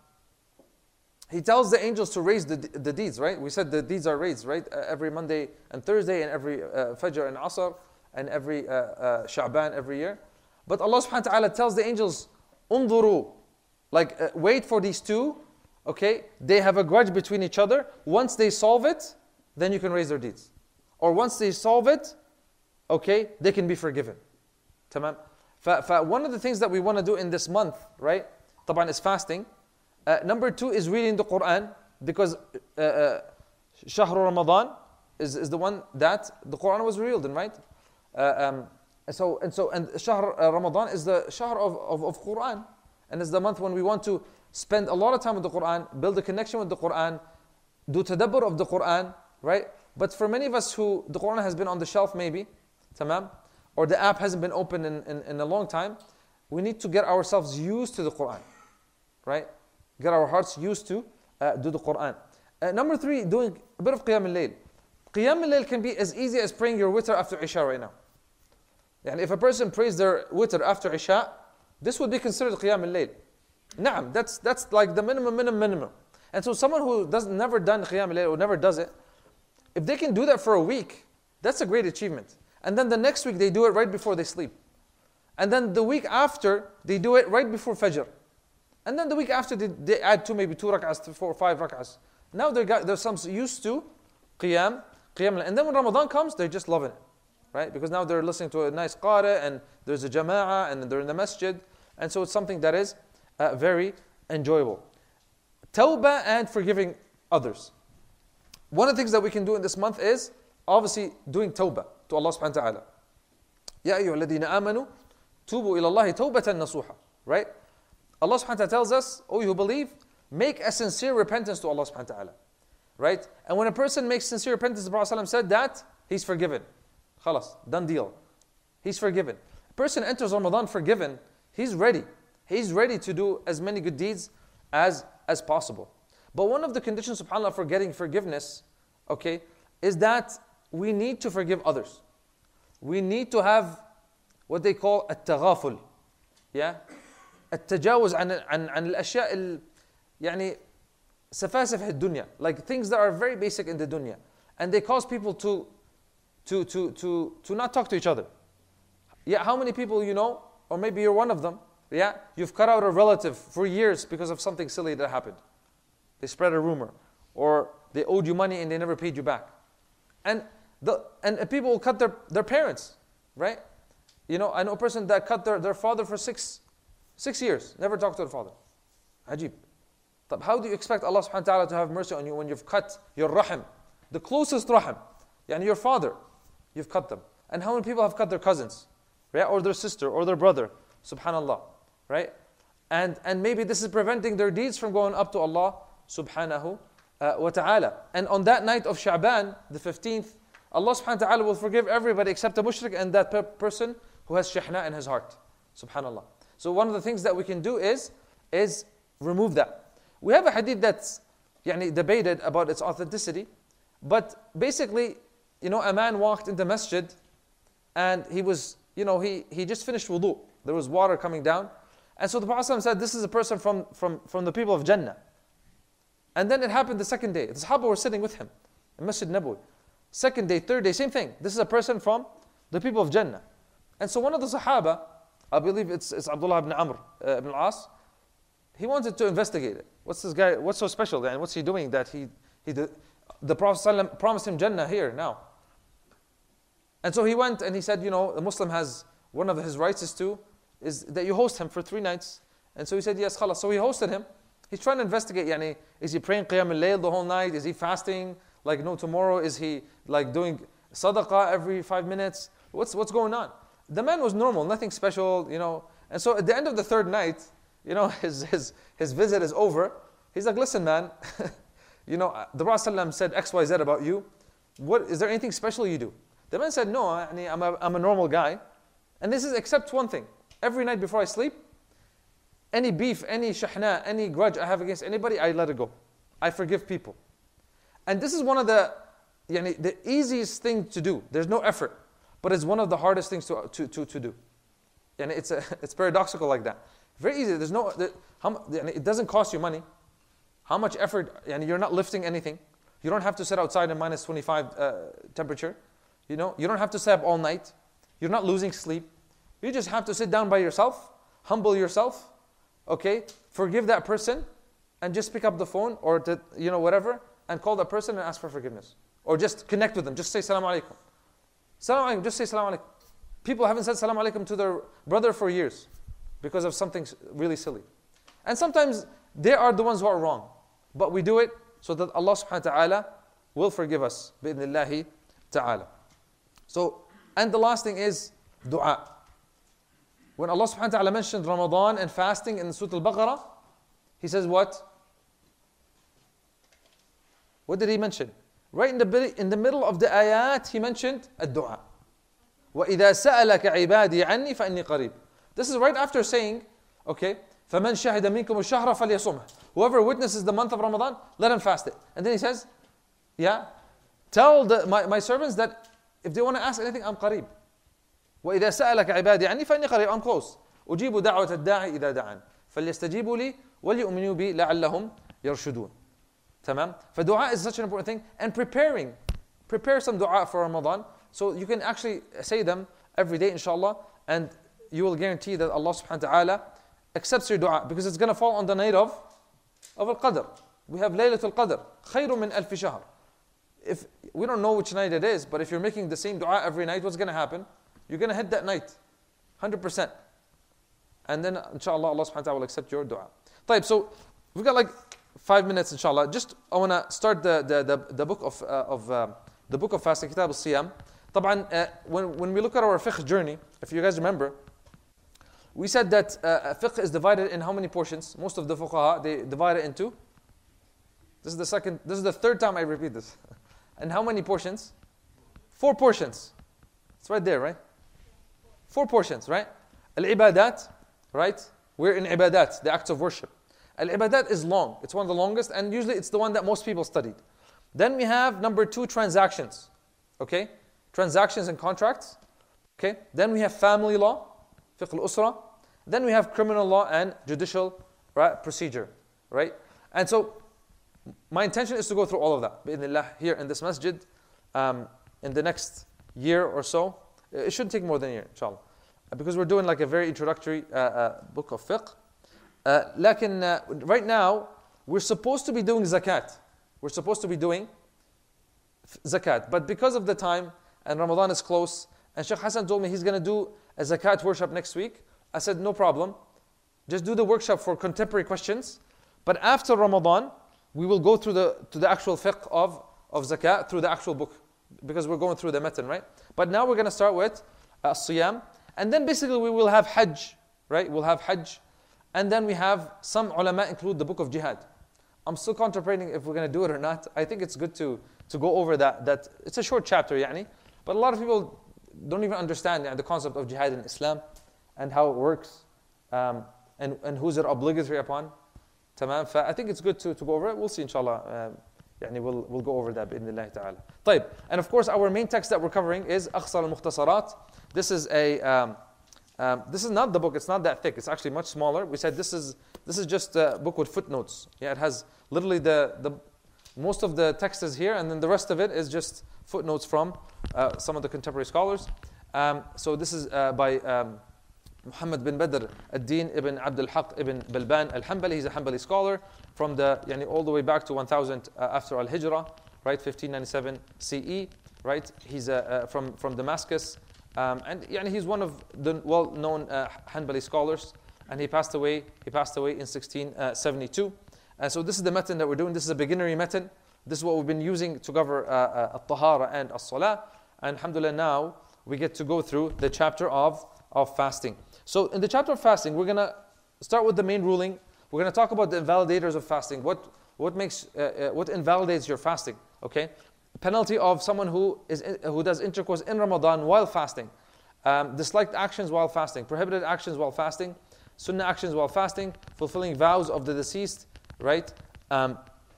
He tells the angels to raise the, the deeds, right? We said the deeds are raised, right? Uh, every Monday and Thursday and every uh, Fajr and Asr and every uh, uh, Sha'ban every year. But Allah subhanahu wa ta'ala tells the angels, Unduru, like uh, wait for these two, okay? They have a grudge between each other. Once they solve it, then you can raise their deeds. Or once they solve it, okay, they can be forgiven. Tamam? Fa, fa, one of the things that we want to do in this month, right? Taban is fasting. Uh, number two is reading the Quran, because uh, uh, Shahr Ramadan is, is the one that the Quran was revealed in, right? Uh, um, so and so and Shahr uh, Ramadan is the Shahr of, of, of Quran, and it's the month when we want to spend a lot of time with the Quran, build a connection with the Quran, do tadabbur of the Quran, right? But for many of us who the Quran has been on the shelf maybe, tamam, or the app hasn't been open in, in, in a long time, we need to get ourselves used to the Quran, right? Get our hearts used to uh, do the Quran. Uh, number three, doing a bit of Qiyam al-Layl. Qiyam al-Layl can be as easy as praying your witr after Isha right now. And if a person prays their witr after Isha, this would be considered Qiyam al-Layl. Naam, that's, that's like the minimum, minimum, minimum. And so someone who does never done Qiyam al-Layl or never does it, if they can do that for a week, that's a great achievement. And then the next week they do it right before they sleep. And then the week after, they do it right before Fajr. And then the week after, they, they add two, maybe two rak'ahs to four or five rak'ahs. Now they're, they're some used to qiyam, qiyam. And then when Ramadan comes, they're just loving it, right? Because now they're listening to a nice qari, and there's a jama'ah, and they're in the masjid. And so it's something that is uh, very enjoyable. Tawbah and forgiving others. One of the things that we can do in this month is, obviously, doing tawbah to Allah subhanahu wa ta'ala. Ya ayyuha alladhina amanu, tubu ila Allahi tawbatan nasuha, right? Allah subhanahu wa ta'ala tells us, oh, you who believe, make a sincere repentance to Allah subhanahu wa ta'ala. Right? And when a person makes sincere repentance, the Prophet ﷺ said that, he's forgiven. Khalas, done deal. He's forgiven. A person enters Ramadan forgiven, he's ready. He's ready to do as many good deeds as, as possible. But one of the conditions, subhanAllah, for getting forgiveness, okay, is that we need to forgive others. We need to have what they call at-taghaful. Yeah? التجاوز عن عن عن الاشياء ال يعني سفاسف الدنيا, like things that are very basic in the dunya, and they cause people to to to to to not talk to each other. Yeah, how many people you know, or maybe you're one of them, yeah, you've cut out a relative for years because of something silly that happened. They spread a rumor, or they owed you money and they never paid you back. And the and people will cut their, their parents, right? you know, I know a person that cut their, their father for six, six years, never talked to the father. Ajib. But how do you expect Allah subhanahu wa ta'ala to have mercy on you when you've cut your rahim? The closest rahim, yani your father, you've cut them. And how many people have cut their cousins, right? Or their sister, or their brother, subhanallah, right? And, and maybe this is preventing their deeds from going up to Allah subhanahu uh, wa ta'ala. And on that night of Sha'ban, the fifteenth, Allah subhanahu wa ta'ala will forgive everybody except the mushrik and that per- person who has shihna in his heart. Subhanallah. So one of the things that we can do is, is remove that. We have a hadith that's yani, debated about its authenticity. But basically, you know, a man walked in the masjid and he was, you know, he, he just finished wudu. There was water coming down. And so the Prophet said, this is a person from, from, from the people of Jannah. And then it happened the second day. The Sahaba were sitting with him in Masjid Nabawi. Second day, third day, same thing. This is a person from the people of Jannah. And so one of the Sahaba, I believe it's, it's Abdullah ibn Amr uh, ibn al-As, he wanted to investigate it. What's this guy, what's so special and what's he doing that he, he did, the Prophet ﷺ promised him Jannah here, now. And so he went and he said, you know, the Muslim has, one of his rights is to, is that you host him for three nights. And so he said, yes, khalas. So he hosted him. He's trying to investigate, yani, is he praying Qiyam al-Layl the whole night? Is he fasting like no tomorrow? Is he like doing sadaqah every five minutes? What's, what's going on? The man was normal, nothing special, you know. And so at the end of the third night, you know, his, his, his visit is over. He's like, listen, man, you know, the Prophet ﷺ said X, Y, Z about you. What, is there anything special you do? The man said, no, I'm a, I'm a normal guy. And this is except one thing. Every night before I sleep, any beef, any shahna, any grudge I have against anybody, I let it go. I forgive people. And this is one of the, yani, the easiest thing to do. There's no effort. But it's one of the hardest things to, to, to, to do. And it's, a, it's paradoxical like that. Very easy. There's no, there, how, it doesn't cost you money. How much effort, and you're not lifting anything. You don't have to sit outside in minus twenty-five uh, temperature. You know, you don't have to stay up all night. You're not losing sleep. You just have to sit down by yourself, humble yourself, okay, forgive that person, and just pick up the phone or to, you know, whatever, and call that person and ask for forgiveness. Or just connect with them. Just say salam alaikum. Salam alaikum, just say salam alaikum. People haven't said salam alaikum to their brother for years because of something really silly. And sometimes they are the ones who are wrong. But we do it so that Allah subhanahu wa ta'ala will forgive us. Bi'idhnillahi ta'ala. So, and the last thing is dua. When Allah subhanahu wa ta'ala mentioned Ramadan and fasting in Surah Al-Baqarah, He says what? What did He mention? Right in the, in the middle of the ayat, He mentioned ad-du'a. وَإِذَا سَأَلَكَ عِبَادِي عَنِّي فَإِنِّي قَرِيبٌ. This is right after saying, okay, فَمَنْ شَهِدَ مِنْكُمُ الشَّهْرَ فَلْيَصُمْهُ. Whoever witnesses the month of Ramadan, let him fast it. And then He says, yeah, tell the, my, my servants that if they want to ask anything, I'm qareeb. وَإِذَا سَأَلَكَ عِبَادِي عَنِّي فَإِنِّي قَرِيبٌ. I'm close. أُجِيبُ دَعْوَةَ الدَّاعِ إِذَا دَعَانِ فَلْيَسْتَجِيبُوا لِي وَلْيُؤْمِنُوا بِي لَعَلَّهُمْ يَرْشُدُونَ. Tamam? For dua is such an important thing. And preparing. Prepare some dua for Ramadan. So you can actually say them every day, inshallah. And you will guarantee that Allah subhanahu wa ta'ala accepts your dua. Because it's going to fall on the night of, of Al-Qadr. We have Laylatul Qadr. خَيْرٌ مِنْ أَلْفِ شَهْرٍ. If we don't know which night it is, but if you're making the same dua every night, what's going to happen? You're going to hit that night. one hundred percent. And then, inshallah, Allah subhanahu wa ta'ala will accept your dua. طيب, so we've got like five minutes, inshallah. Just, I want to start the, the, the, the book of, uh, of uh, the book of fasting, Kitab al-Siyam. طبعا, uh, when, when we look at our fiqh journey, if you guys remember, we said that uh, fiqh is divided in how many portions? Most of the fuqaha, they divide it into, this is the second, this is the third time I repeat this. And how many portions? Four portions. It's right there, right? Four portions, right? Al-ibadat, right? We're in ibadat, the acts of worship. Al-ibadat is long. It's one of the longest, and usually it's the one that most people studied. Then we have number two, transactions. Okay? Transactions and contracts. Okay? Then we have family law, fiqh al-usra. Then we have criminal law and judicial, right, procedure. Right? And so, my intention is to go through all of that, bi'idhnillah, here in this masjid, um, in the next year or so. It shouldn't take more than a year, inshallah. Because we're doing like a very introductory uh, uh, book of fiqh. Uh, lakin, uh, right now, we're supposed to be doing zakat. We're supposed to be doing zakat. But because of the time, and Ramadan is close, and Shaykh Hassan told me he's going to do a zakat workshop next week. I said, no problem. Just do the workshop for contemporary questions. But after Ramadan, we will go through the to the actual fiqh of, of zakat through the actual book. Because we're going through the matan, right? But now we're going to start with uh, siyam. And then basically we will have hajj, right? We'll have hajj. And then we have some ulama include the book of jihad. I'm still contemplating if we're going to do it or not. I think it's good to, to go over that. That it's a short chapter, yani. But a lot of people don't even understand yani, the concept of jihad in Islam and how it works. Um, and, and who's it obligatory upon. Tamam. I think it's good to, to go over it. We'll see, inshallah. Um, يعني we'll, we'll go over that بإذن الله تعالى. طيب. And of course, our main text that we're covering is أخصر المختصرات. This is a um, um, this is not the book. It's not that thick. It's actually much smaller. We said this is this is just a book with footnotes. Yeah, it has literally the the most of the text is here, and then the rest of it is just footnotes from uh, some of the contemporary scholars. Um, so this is uh, by um, Muhammad bin Badr ad-Din ibn Abd al-Haq ibn Balban al-Hanbali. He's a Hanbali scholar from the yani all the way back to one thousand uh, after al-Hijrah, right, fifteen ninety-seven C E, right? He's uh, uh, from from Damascus, um, and yani he's one of the well-known uh, Hanbali scholars. And he passed away. He passed away in sixteen seventy-two. And so this is the matan that we're doing. This is a beginnery matan. This is what we've been using to cover uh, uh, al-tahara and as-salah. And alhamdulillah, now we get to go through the chapter of of fasting. So in the chapter of fasting, we're gonna start with the main ruling. We're gonna talk about the invalidators of fasting. What what makes uh, uh, what invalidates your fasting? Okay, penalty of someone who is in, who does intercourse in Ramadan while fasting, um, disliked actions while fasting, prohibited actions while fasting, sunnah actions while fasting, fulfilling vows of the deceased, right? Um,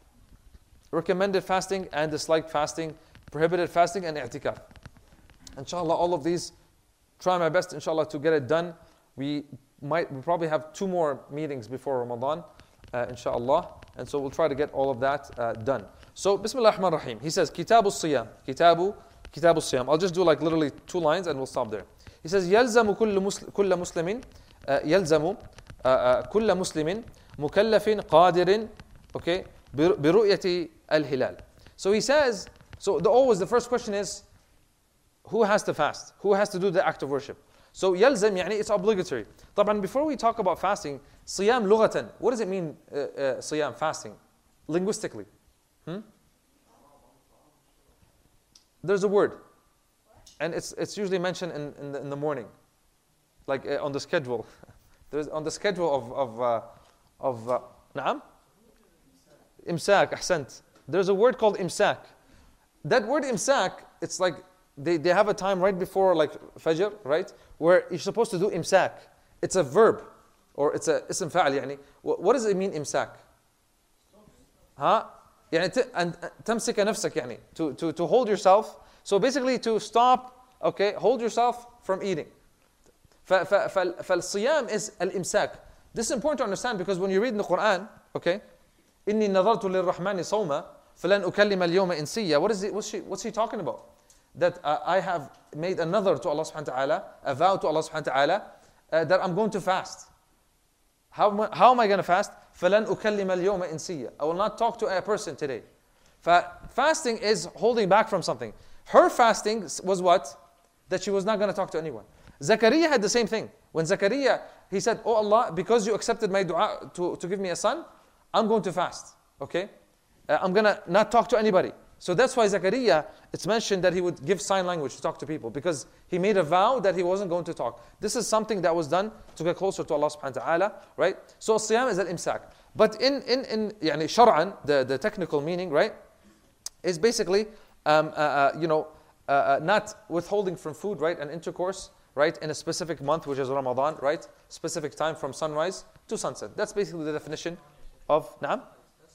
recommended fasting and disliked fasting, prohibited fasting and i'tikaf. Inshallah, all of these, try my best, inshallah, to get it done. We might, we probably have two more meetings before Ramadan, uh, inshallah. And so we'll try to get all of that uh, done. So, Bismillah ar-Rahman ar-Rahim. He says, Kitabu Siyam. Kitabu, Kitabu Siyam. I'll just do like literally two lines and we'll stop there. He says, يلزم كل مسلم كل مسلم يلزم كل مسلم مكلف قادر okay برؤية الهلال. So he says, so the, always the first question is, who has to fast? Who has to do the act of worship? So يلزم يعني it's obligatory. طبعا before we talk about fasting, صيام لغة, what does it mean uh, uh, صيام, fasting, linguistically? Hmm? There's a word, and it's it's usually mentioned in in the, in the morning, like uh, on the schedule. There's on the schedule of of uh, of uh, نعم إمساك أحسنت. There's a word called إمساك. That word إمساك, it's like They, they have a time right before like Fajr, right? Where you're supposed to do imsak. It's a verb, or it's a ism fa'al يعني. What does it mean imsak? ها؟ يعني and تمسك نفسك يعني. To, to, to hold yourself. So basically to stop, okay, hold yourself from eating. فالصيام is الإمساك. This is important to understand because when you read in the Quran, okay, إني نظرت للرحمن صوما فلن أكلم اليوم إنسيا. What is it? What's she, what's he talking about? That uh, I have made another to Allah subhanahu wa ta'ala, a vow to Allah subhanahu wa ta'ala, uh, that I'm going to fast. How, how am I going to fast? فَلَنْ أُكَلِّمَ الْيَوْمَ إِنسِيًّا. I will not talk to a person today. Fasting is holding back from something. Her fasting was what? That she was not going to talk to anyone. Zakaria had the same thing. When Zakaria, he said, oh Allah, because you accepted my dua to, to give me a son, I'm going to fast. Okay? Uh, I'm going to not talk to anybody. So that's why Zakaria, it's mentioned that he would give sign language to talk to people because he made a vow that he wasn't going to talk. This is something that was done to get closer to Allah subhanahu wa ta'ala, right? So siyam is al-imsak. But in, in, in yani shar'an, the, the technical meaning, right, is basically, um, uh, uh, you know, uh, uh, not withholding from food, right, and intercourse, right, in a specific month, which is Ramadan, right, specific time from sunrise to sunset. That's basically the definition of, na'am?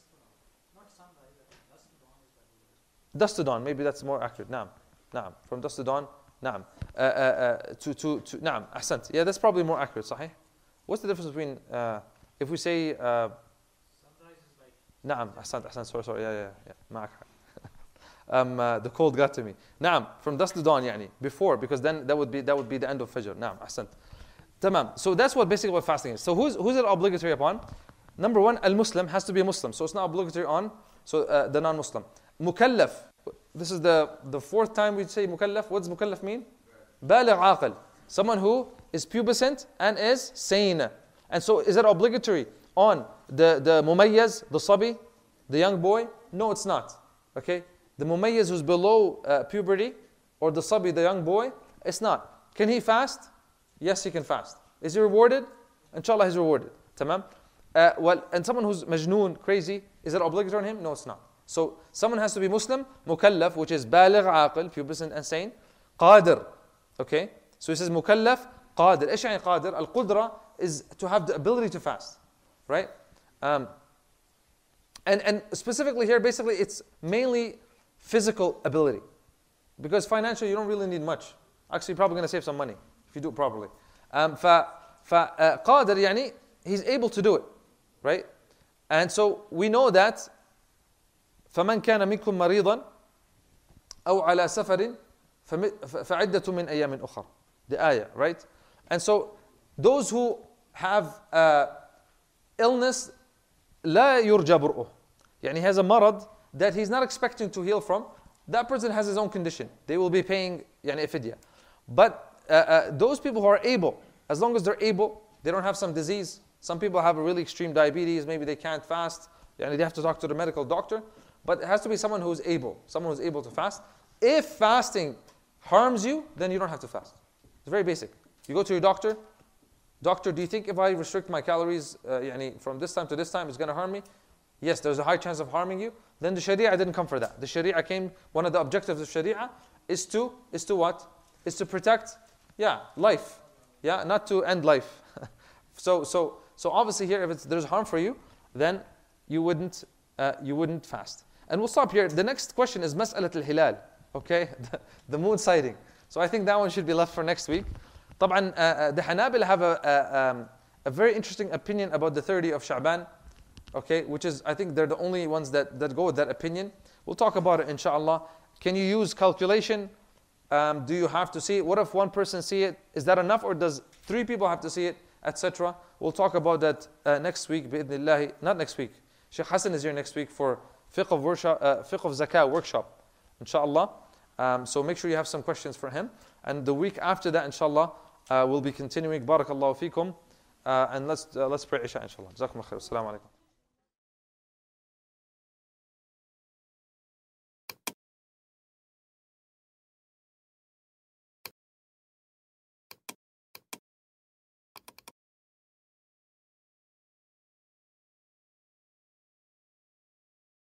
Dusk to dawn, maybe that's more accurate. Naam, naam. From dusk to dawn, naam. Uh, uh, uh, to to to naam. Ahsant. Yeah, that's probably more accurate. Sahih. What's the difference between uh, if we say uh, sunrise is like naam? Ahsant, ahsant. Sorry, sorry. Yeah, yeah, yeah. Ma'ak. um, uh, the cold got to me. Naam. From dusk to dawn, yani before, because then that would be that would be the end of Fajr. Naam. Ahsant. Tamam. So that's what basically what fasting is. So who's who's it obligatory upon? Number one, al-Muslim has to be a Muslim. So it's not obligatory on so uh, the non-Muslim. Mukallaf. This is the, the fourth time we say mukallaf. What does mukallaf mean? Baligh aqil. Someone who is pubescent and is sane. And so is it obligatory on the, the mumayyaz, the sabi, the young boy? No, it's not. Okay? The mumayyaz who's below uh, puberty, or the sabi, the young boy, it's not. Can he fast? Yes, he can fast. Is he rewarded? Inshallah, he's rewarded. Tamam? Uh, well, and someone who's majnoon, crazy, is it obligatory on him? No, it's not. So someone has to be Muslim, mukallaf, which is baligh, aqil, pubescent and sane, qadir. Okay? So he says mukallaf, qadir. إيش يعني qadir? Al-qudra is to have the ability to fast. Right? Um, and, and specifically here, basically, it's mainly physical ability. Because financially, you don't really need much. Actually, you're probably going to save some money if you do it properly. Um, ف, ف, uh, qadir, يعني, he's able to do it. Right? And so we know that فمن كان منكم مريضا أو على سفر فعدة من أيام أخرى. The ayah, right? And so those who have uh, illness لا يرجى برؤه. يعني he has a marad that he's not expecting to heal from. That person has his own condition. They will be paying يعني fidya. But uh, uh, those people who are able, as long as they're able, they don't have some disease. Some people have a really extreme diabetes. Maybe they can't fast. يعني they have to talk to the medical doctor. But it has to be someone who's able, someone who's able to fast. If fasting harms you, then you don't have to fast. It's very basic. You go to your doctor. Doctor, do you think if I restrict my calories uh, يعني from this time to this time, it's going to harm me? Yes, there's a high chance of harming you. Then the Sharia didn't come for that. The Sharia came, one of the objectives of Sharia is to, is to what? Is to protect, yeah, life. Yeah, not to end life. so, so, so obviously here, if it's, there's harm for you, then you wouldn't, uh, you wouldn't fast. And we'll stop here. The next question is Mas'alat al-Hilal. Okay, the, the moon sighting. So I think that one should be left for next week. طبعا, uh, uh, the Hanabila have a, a, um, a very interesting opinion about the thirty of Sha'ban. Okay, which is, I think they're the only ones that, that go with that opinion. We'll talk about it inshallah. Can you use calculation? Um, do you have to see it? What if one person see it? Is that enough, or does three people have to see it? Etc. We'll talk about that uh, next week. Bi'idhnillahi. Not next week. Sheikh Hassan is here next week for Fiqh of, workshop, uh, Fiqh of Zakah workshop, inshallah. Um, so make sure you have some questions for him. And the week after that, inshallah, uh, we'll be continuing. Barakallahu feekum. Uh, and let's, uh, let's pray Isha, inshallah. Jazakumullah khair. Assalamu alaikum.